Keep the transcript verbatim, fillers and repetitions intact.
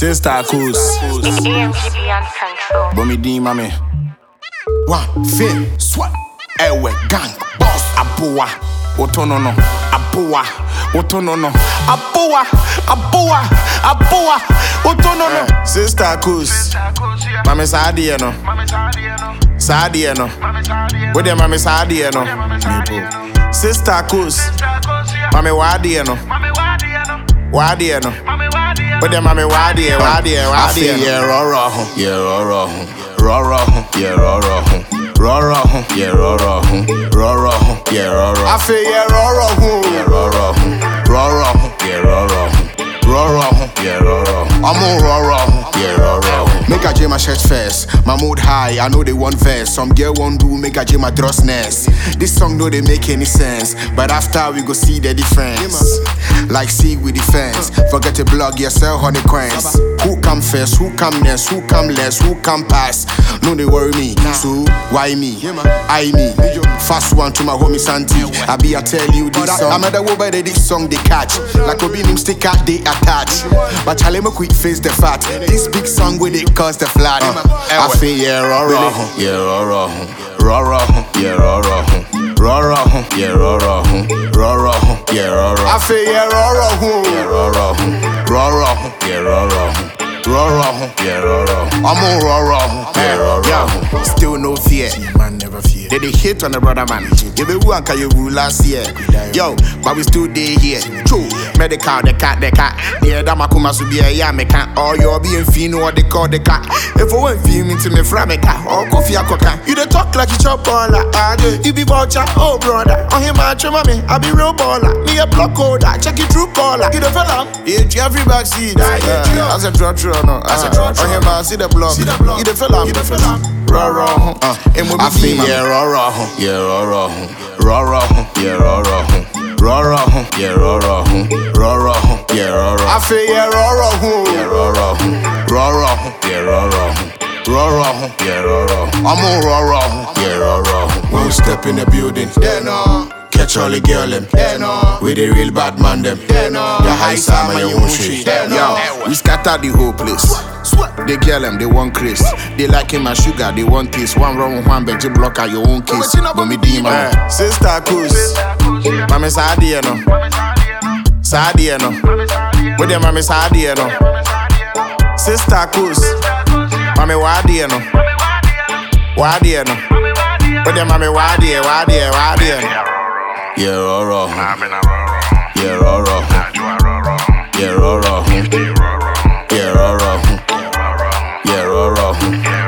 Sister Coos. A M G beyond control. Bomi D, mami. One, fin, swat, ewe, gang, boss, Apoa. Otonono. Apoa. Otonono. Apoa. Apoa. Apoa. Otonono. Eh, Sister Coos. Mami Sadia no. Sadia no. Where the mami Sadia no. Sister Coos. Mami Wadia no. Wadia no. Where the mami Wadia, Wadia, Wadia. yeah, roro, yeah, roro, roro, yeah, roro, roro, yeah, roro, roro, yeah, roro. I feel yeah, roro, yeah, roro, roro, yeah, roro, roro, yeah, roro. I'm on roro, yeah, roro. Make a jam my shirt first. My mood high, I know they want verse. Some girl won't do, make a jam my dressness. This song no they make any sense, but after we go see the difference. Like see with the fence. Forget to blog yourself honey coins. Who come first? Who come next? Who come less? Who come past? No they worry me. So why me? I me. Fast one to my homie Santi. I be I tell you this song. I'm at the wo by this song they catch. Like Obi nim sticker they attach. But Charlie me quick face the fat. This big song with it cause the flat. I feel yeah roro, yeah roro, roro, yeah roro, roro, yeah roro, roro, yeah roro. I feel yeah roro, yeah roro, roro, yeah roro, roro, yeah roro. I'm on roro, yeah roro. Still no fear, man never fear. they they hate on the brother man. You be one can you rule last year. Yo, but we still day here. True, medical the cat the cat. Yeah, that my kuma so be a yeah me can. Or you be in fino or they call the cat. If I want feel me to me from a cat or coffee a coca. You dey talk like you chop baller. You be vulture, oh brother. On him I trim me, I be real baller. Me a block holder, check it through caller. You the fella, yeah, every back seat. As a drop through no, as a drop. On him I see the block. You the fella, you the fella. Raw raw, uh, I feel yeah raw raw, yeah raw raw, raw raw, yeah raw raw, raw raw, yeah raw raw, raw raw, yeah raw raw. I feel yeah raw raw, yeah raw raw, raw raw, yeah raw raw, raw raw, yeah raw raw. I'm on raw raw, yeah raw raw. One step in the building, yeah no. Catch all the girl them, yeah no. With the real bad man them, yeah no. The high side my own shit, yo. We scatter the whole place. They girl them, they want Chris. They like him and sugar, they want this. One wrong, one bench, block out your own kiss. But me demon, Eh, Sister Coos. Mami Sadia no. Sadia no. Where the mami Sadia no. Sister Coos. Mami Wadia no. Wadia no. Where the mami Wadia, Wadia, Wadia no. yeah roro, yeah roro, yeah roro, yeah roro, yeah roro.